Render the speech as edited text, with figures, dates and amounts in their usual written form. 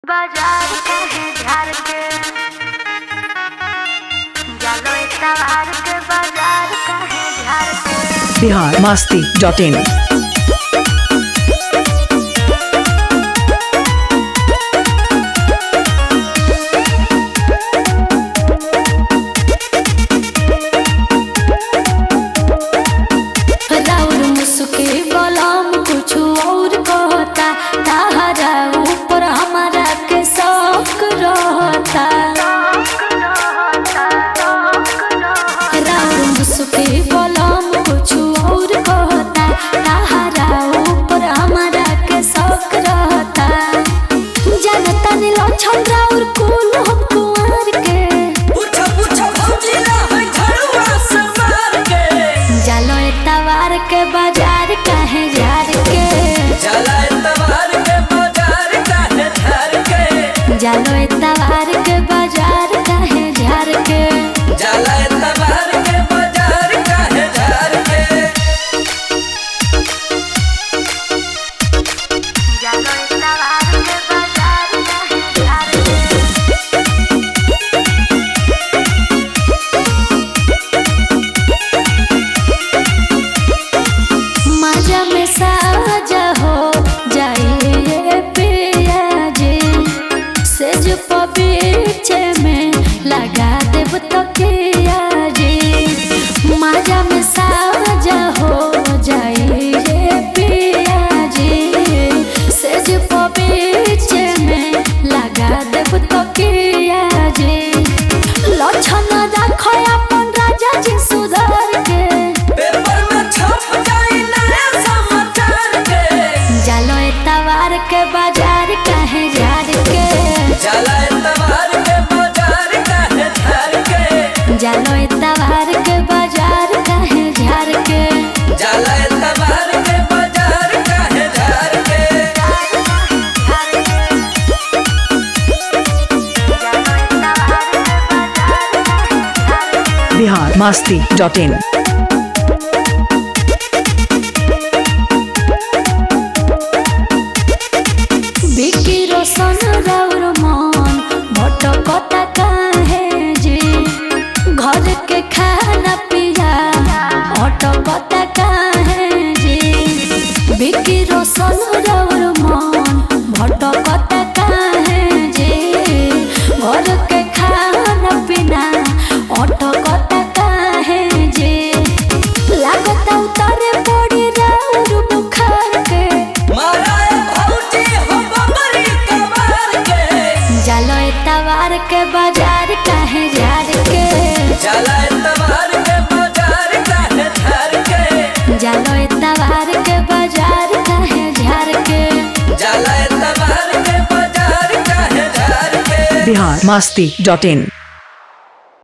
बाजार कहे झाड़ के जालो सवार के बाजार कहे झाड़ के biharmasti.in के बाजार कहे झाड़ के चला तवार के बाजार कहे झाड़ के जालो तवार के बाजार कहे झाड़ के चला तवार के बाजार कहे झाड़ के जालो तवार के बाजार कहे झाड़ के मजा में साजा हो जाए पिया जी सेज पबीचे में लगा देव तो किया जी मजा में साजा हो जाए पिया जी सेज पबीचे में लगा देव तो किया जी लक्षण देखो अपन राजा जी सुधार के पेपर में छप जाई नया समाचार के जालो तवार के बाजार कहे झाड़ के चला तवार के बाजार कहे झाड़ के जालो तवार के बाजार कहे झाड़ के चला तवार के बाजार कहे झाड़ के biharmasti.in बिकी रोशन राउर मन भटकता काहे जी घर के खाना पिया अटकता काहे जी बिकी रोशन राउर मन भटकता काहे जी घर के खाना पीना अटकता काहे जी लागता उतारे पड़ी राउर बुखार के मारा भौजी हो बबरी कबार के जालो तवार के बाजार कहे झाड़ के चला तवार के बाजार कहे झाड़ के जालो तवार के बाजार कहे झाड़ के चला तवार के बाजार कहे झाड़ के biharmasti.in